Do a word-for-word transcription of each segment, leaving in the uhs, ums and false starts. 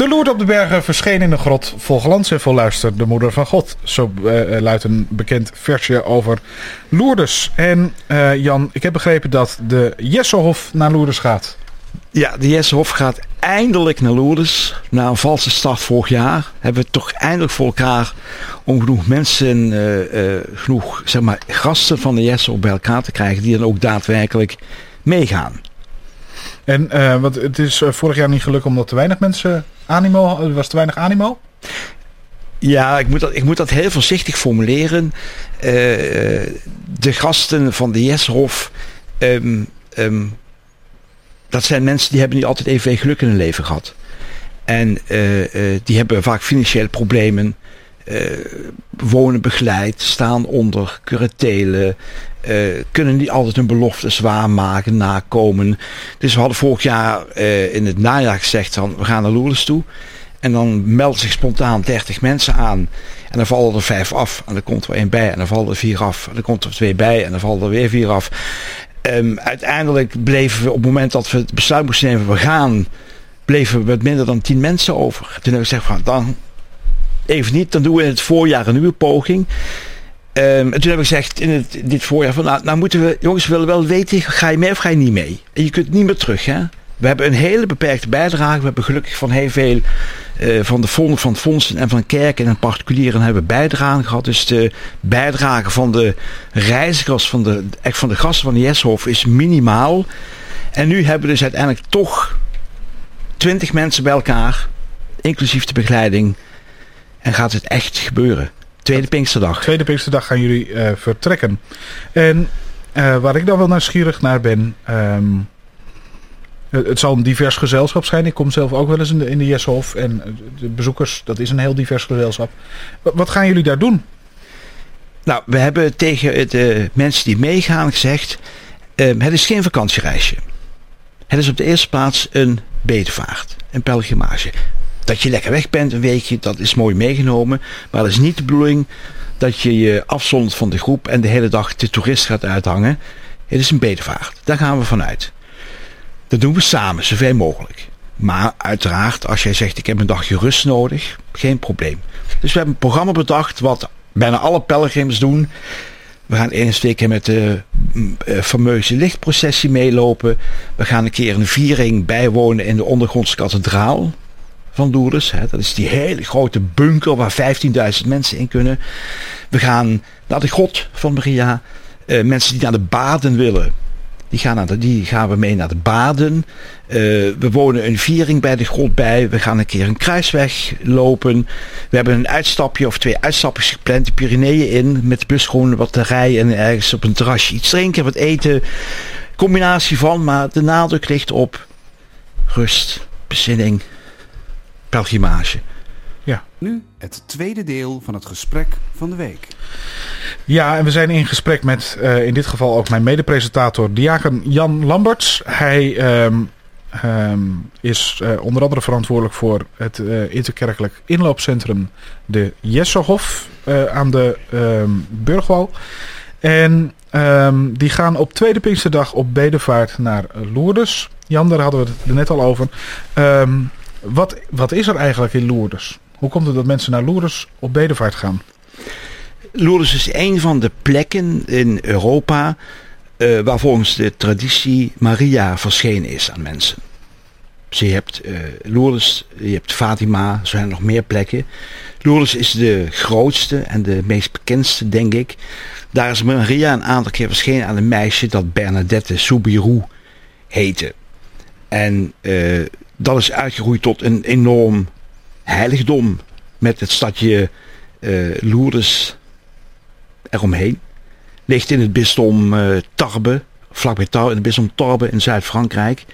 Te Lourdes op de bergen verscheen in de grot, vol glans en vol luister, de moeder van God. Zo uh, luidt een bekend versje over Lourdes. En uh, Jan, ik heb begrepen dat de Jesselhof naar Lourdes gaat. Ja, de Jesselhof gaat eindelijk naar Lourdes. Na een valse start vorig jaar hebben we het toch eindelijk voor elkaar om genoeg mensen, uh, uh, genoeg zeg maar, gasten van de Jesselhof bij elkaar te krijgen die dan ook daadwerkelijk meegaan. En uh, wat, het is uh, vorig jaar niet gelukt omdat te weinig mensen animo, er was te weinig animo? Ja, ik moet dat, ik moet dat heel voorzichtig formuleren. Uh, de gasten van de Jesselhof, um, um, dat zijn mensen die hebben niet altijd even geluk in hun leven gehad. En uh, uh, die hebben vaak financiële problemen, uh, wonen begeleid, staan onder curatelen, uh, kunnen niet altijd hun beloftes waarmaken, nakomen. Dus we hadden vorig jaar uh, in het najaar gezegd van we gaan naar Lourdes toe. En dan melden zich spontaan dertig mensen aan. En dan vallen er vijf af. En dan komt er één bij. En dan vallen er vier af. En dan komt er twee bij. En dan vallen er weer vier af. Um, uiteindelijk bleven we op het moment dat we het besluit moesten nemen. We gaan. Bleven we met minder dan tien mensen over. Toen hebben we gezegd van dan. Even niet. Dan doen we in het voorjaar een nieuwe poging. Um, en toen hebben we gezegd in het, dit voorjaar. Van, nou, nou moeten we. Jongens we willen wel weten. Ga je mee of ga je niet mee? En je kunt niet meer terug. Hè? We hebben een hele beperkte bijdrage. We hebben gelukkig van heel veel uh, van de fondsen, van fondsen en van kerken en particulieren hebben we bijdrage gehad. Dus de bijdrage van de reizigers, van de, echt van de gasten van de Jesselhof is minimaal. En nu hebben we dus uiteindelijk toch twintig mensen bij elkaar, inclusief de begeleiding. En gaat het echt gebeuren. Tweede Pinksterdag. Tweede Pinksterdag gaan jullie uh, vertrekken. En uh, waar ik dan wel nieuwsgierig naar ben. Um, Het zal een divers gezelschap zijn. Ik kom zelf ook wel eens in de, in de Jesselhof. En de bezoekers, dat is een heel divers gezelschap. Wat gaan jullie daar doen? Nou, we hebben tegen de mensen die meegaan gezegd. Uh, het is geen vakantiereisje. Het is op de eerste plaats een bedevaart. Een pelgrimage. Dat je lekker weg bent een weekje, dat is mooi meegenomen. Maar dat is niet de bedoeling dat je je afzondert van de groep en de hele dag de toerist gaat uithangen. Het is een bedevaart. Daar gaan we vanuit. Dat doen we samen, zoveel mogelijk. Maar uiteraard, als jij zegt ik heb een dagje rust nodig, geen probleem. Dus we hebben een programma bedacht wat bijna alle pelgrims doen. We gaan eens twee keer met de uh, fameuze lichtprocessie meelopen. We gaan een keer een viering bijwonen in de ondergrondse kathedraal van Lourdes. Hè. Dat is die hele grote bunker waar vijftienduizend mensen in kunnen. We gaan naar de grot van Maria. Uh, mensen die naar de baden willen. Die gaan, naar de, die gaan we mee naar de baden. Uh, we wonen een viering bij de grot bij. We gaan een keer een kruisweg lopen. We hebben een uitstapje of twee uitstapjes gepland. De Pyreneeën in. Met de bus gewoon wat te rijden. En ergens op een terrasje iets drinken. Wat eten. Combinatie van. Maar de nadruk ligt op rust. Bezinning. Pelgrimage. Ja. Nu het tweede deel van het gesprek van de week. Ja, en we zijn in gesprek met uh, in dit geval ook mijn medepresentator diaken Jan Lamberts. Hij um, um, is uh, onder andere verantwoordelijk voor het uh, interkerkelijk inloopcentrum de Jesselhof uh, aan de um, Burgwal. En um, die gaan op tweede Pinksterdag op bedevaart naar Lourdes. Jan, daar hadden we het er net al over. Um, wat, wat is er eigenlijk in Lourdes? Hoe komt het dat mensen naar Lourdes op bedevaart gaan? Lourdes is een van de plekken in Europa uh, waar volgens de traditie Maria verschenen is aan mensen. Dus je hebt uh, Lourdes, je hebt Fatima, er zijn nog meer plekken. Lourdes is de grootste en de meest bekendste, denk ik. Daar is Maria een aantal keer verschenen aan een meisje dat Bernadette Soubirous heette. En uh, dat is uitgegroeid tot een enorm heiligdom met het stadje uh, Lourdes eromheen. Ligt in het bisdom uh, Tarbes, vlakbij Tarbes, in het bisdom Tarbes in Zuid-Frankrijk.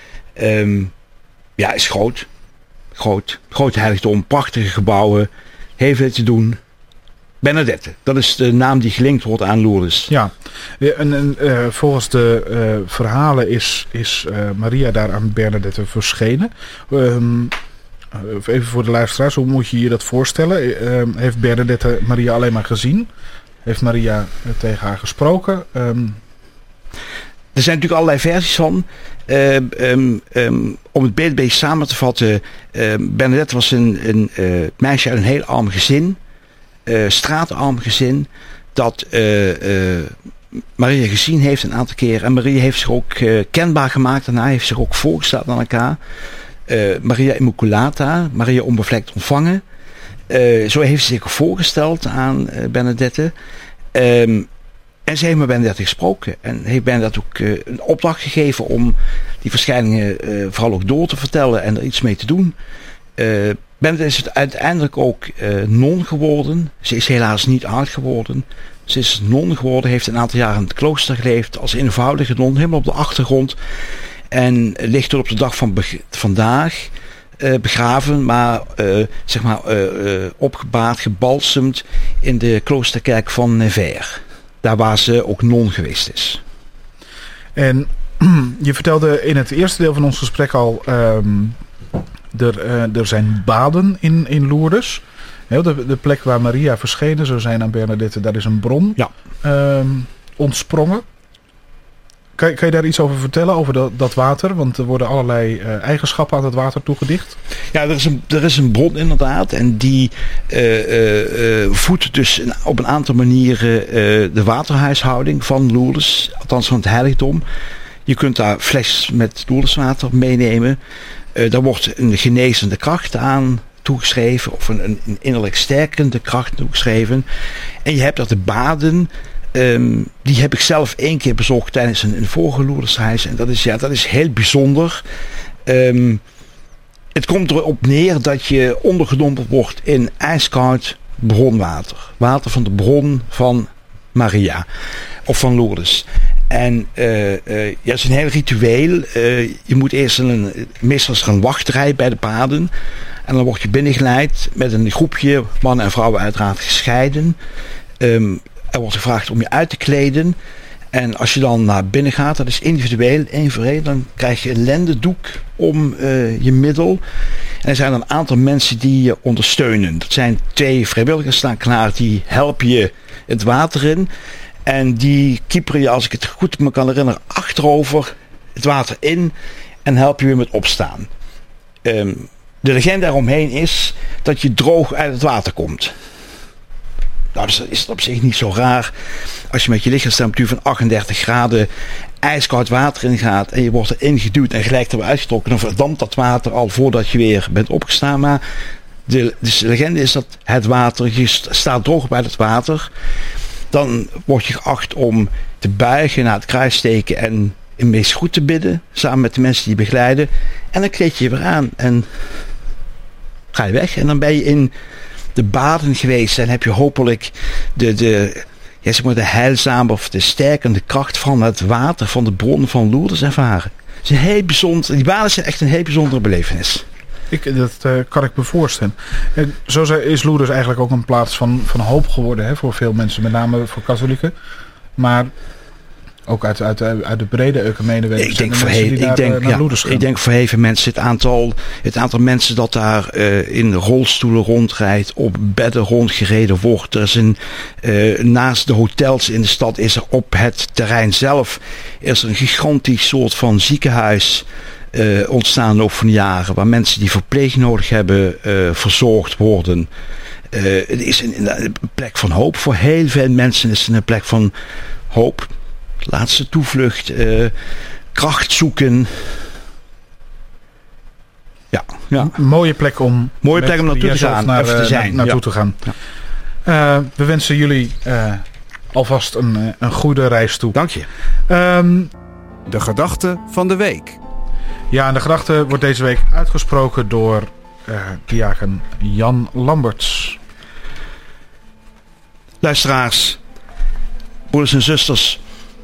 Um, ja, is groot. Groot. Groot heiligdom, prachtige gebouwen, heel veel te doen. Bernadette, dat is de naam die gelinkt wordt aan Lourdes. Ja, en, en uh, volgens de uh, verhalen is, is uh, Maria daar aan Bernadette verschenen. Um, even voor de luisteraars, hoe moet je je dat voorstellen? Uh, heeft Bernadette Maria alleen maar gezien? Heeft Maria uh, tegen haar gesproken? Um... er zijn natuurlijk allerlei versies van. Uh, um, um, om het beeld een beetje samen te vatten. Uh, Bernadette was een, een uh, meisje uit een heel arm gezin. Uh, straatarm gezin. Dat uh, uh, Maria gezien heeft een aantal keer. En Maria heeft zich ook uh, kenbaar gemaakt. Daarna heeft zich ook voorgesteld aan elkaar. Uh, Maria Immaculata. Maria onbevlekt ontvangen. Uh, zo heeft ze zich voorgesteld aan uh, Bernadette. Um, En ze heeft met Bernadette gesproken. En heeft Bernadette ook uh, een opdracht gegeven om die verschijningen uh, vooral ook door te vertellen en er iets mee te doen. Uh, Bernadette is uiteindelijk ook uh, non geworden. Ze is helaas niet oud geworden. Ze is non geworden, heeft een aantal jaren in het klooster geleefd als eenvoudige non, helemaal op de achtergrond. En ligt tot op de dag van be- vandaag uh, begraven, maar uh, zeg maar uh, uh, opgebaard, gebalsemd in de kloosterkerk van Nevers. Daar waar ze ook non geweest is. En je vertelde in het eerste deel van ons gesprek al... Um, er, uh, er zijn baden in, in Lourdes. He, de, de plek waar Maria verschenen zou zijn aan Bernadette, daar is een bron ja. um, ontsprongen. Kan, kan je daar iets over vertellen, over dat, dat water? Want er worden allerlei uh, eigenschappen aan het water toegedicht. Ja, er is een, er is een bron inderdaad. En die uh, uh, uh, voedt dus een, op een aantal manieren uh, de waterhuishouding van Lourdes. Althans van het heiligdom. Je kunt daar fles met Lourdeswater meenemen. Uh, daar wordt een genezende kracht aan toegeschreven. Of een, een innerlijk sterkende kracht toegeschreven. En je hebt dat de baden... Um, die heb ik zelf één keer bezocht tijdens een, een vorige Lourdesreis. En dat is, ja, dat is heel bijzonder. Um, het komt erop neer dat je ondergedompeld wordt in ijskoud bronwater. Water van de bron van Maria. Of van Lourdes. En uh, uh, ja, het is een heel ritueel. Uh, je moet eerst een, meestal is er een wachtrij bij de paden. En dan word je binnengeleid met een groepje, mannen en vrouwen uiteraard gescheiden. Um, Er wordt gevraagd om je uit te kleden. En als je dan naar binnen gaat, dat is individueel, één voor één. Dan krijg je een lendendoek om uh, je middel. En er zijn een aantal mensen die je ondersteunen. Dat zijn twee vrijwilligers staan klaar. Die helpen je het water in. En die kieperen je, als ik het goed me kan herinneren, achterover het water in. En helpen je weer met opstaan. Um, de legende daaromheen is dat je droog uit het water komt. Nou, dus is het op zich niet zo raar als je met je lichaamstemperatuur van achtendertig graden ijskoud water ingaat en je wordt erin geduwd en gelijk er weer uitgetrokken, dan verdampt dat water al voordat je weer bent opgestaan. Maar de, dus de legende is dat het water, je staat droog bij het water, dan word je geacht om te buigen, naar het kruis steken en in meest goed te bidden, samen met de mensen die je begeleiden. En dan kleed je je weer aan en ga je weg en dan ben je in de baden geweest en heb je hopelijk de, de, ja, zeg maar de heilzame of de sterkende kracht van het water van de bron van Lourdes ervaren. Het is een heel bijzonder, die baden zijn echt een heel bijzondere belevenis. Ik, dat uh, kan ik me voorstellen. En zo is Lourdes eigenlijk ook een plaats van, van hoop geworden, hè, voor veel mensen, met name voor katholieken. Maar ook uit, uit, uit de brede ecumene weten ik denk de voor mensen die ik naar, denk, naar ja, Lourdes gaan. Ik denk voor heel veel mensen, het aantal, het aantal mensen dat daar uh, in rolstoelen rondrijdt, op bedden rondgereden wordt. Er is een, uh, naast de hotels in de stad is er op het terrein zelf is er een gigantisch soort van ziekenhuis uh, ontstaan ook van de jaren, waar mensen die verpleeg nodig hebben uh, verzorgd worden. Uh, het is een, een plek van hoop voor heel veel mensen. Het is een plek van hoop. Laatste toevlucht, uh, kracht zoeken. Ja, ja. Een mooie plek om, mooie plek om naartoe te gaan, naar, even te zijn. Na, naartoe ja. te gaan. Ja. Uh, we wensen jullie uh, alvast een, een goede reis toe. Dank je. Um, De gedachte van de week. Ja, en de gedachte wordt deze week uitgesproken door uh, diaken Jan Lamberts. Luisteraars, broeders en zusters.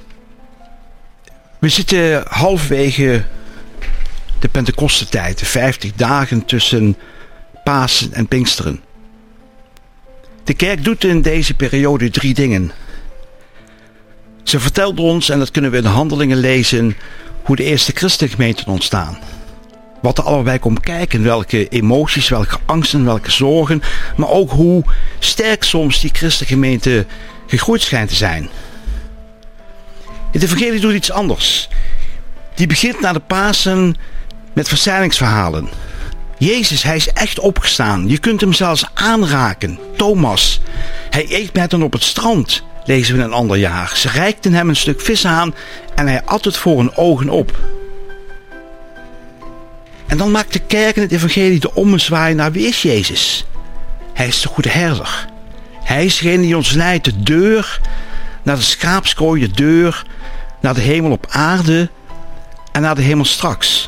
We zitten halverwege de Pentecostentijd, de vijftig dagen tussen Pasen en Pinksteren. De kerk doet in deze periode drie dingen. Ze vertelt ons, en dat kunnen we in de Handelingen lezen, hoe de eerste christengemeenten ontstaan. Wat er allebei komt kijken, welke emoties, welke angsten, welke zorgen, maar ook hoe sterk soms die christengemeente gegroeid schijnt te zijn. Het evangelie doet iets anders. Die begint na de Pasen met verschijningsverhalen. Jezus, hij is echt opgestaan. Je kunt hem zelfs aanraken. Thomas, hij eet met hen op het strand, lezen we in een ander jaar. Ze reikten hem een stuk vis aan en hij at het voor hun ogen op. En dan maakt de kerk in het evangelie de ommezwaai naar wie is Jezus? Hij is de goede herder. Hij is degene die ons leidt, de deur naar de schaapskooi, de deur naar de hemel op aarde en naar de hemel straks.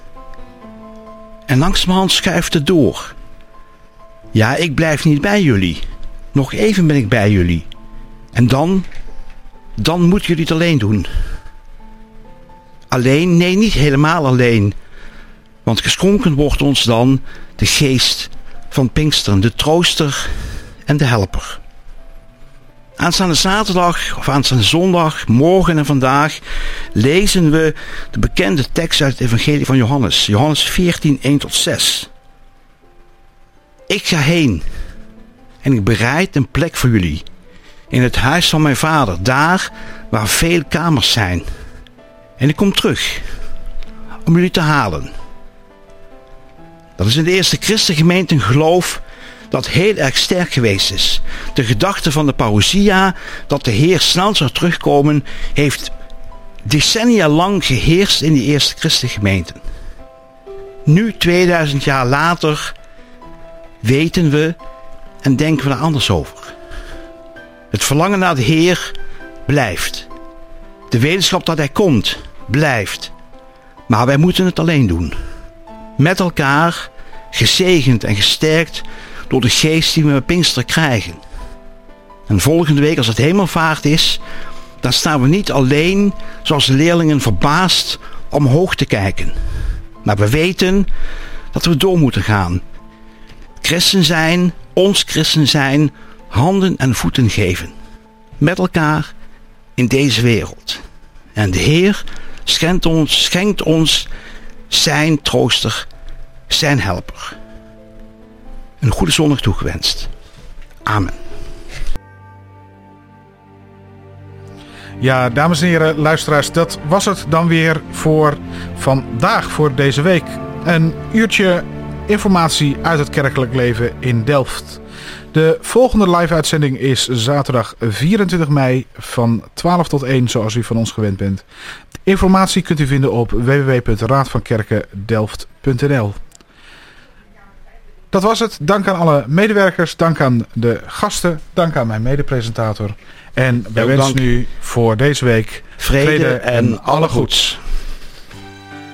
En langzamerhand schuift het door. Ja, ik blijf niet bij jullie. Nog even ben ik bij jullie. En dan, dan moeten jullie het alleen doen. Alleen? Nee, niet helemaal alleen. Want geschonken wordt ons dan de geest van Pinksteren, de trooster en de helper. Aanstaande zaterdag of aanstaande zondag, morgen en vandaag, lezen we de bekende tekst uit het evangelie van Johannes. Johannes veertien, één tot zes. Ik ga heen en ik bereid een plek voor jullie. In het huis van mijn vader, daar waar veel kamers zijn. En ik kom terug om jullie te halen. Dat is in de eerste christengemeente een geloof dat heel erg sterk geweest is. De gedachte van de parousia dat de Heer snel zou terugkomen, heeft decennia lang geheerst in die eerste christengemeenten. Nu, tweeduizend jaar later, weten we en denken we er anders over. Het verlangen naar de Heer blijft. De wetenschap dat Hij komt, blijft. Maar wij moeten het alleen doen. Met elkaar, gezegend en gesterkt door de geest die we met Pinksteren krijgen. En volgende week, als het hemelvaart is, dan staan we niet alleen, zoals de leerlingen, verbaasd omhoog te kijken. Maar we weten dat we door moeten gaan. Christen zijn, ons christen zijn, handen en voeten geven. Met elkaar in deze wereld. En de Heer schenkt ons, schenkt ons zijn trooster, zijn helper. Een goede zondag toegewenst. Amen. Ja, dames en heren, luisteraars, dat was het dan weer voor vandaag, voor deze week. Een uurtje informatie uit het kerkelijk leven in Delft. De volgende live-uitzending is zaterdag vierentwintig mei van twaalf tot één, zoals u van ons gewend bent. Informatie kunt u vinden op w w w punt raad van kerken delft punt n l. Dat was het. Dank aan alle medewerkers, dank aan de gasten, dank aan mijn medepresentator. En wij wensen u voor deze week vrede, vrede en alle goeds.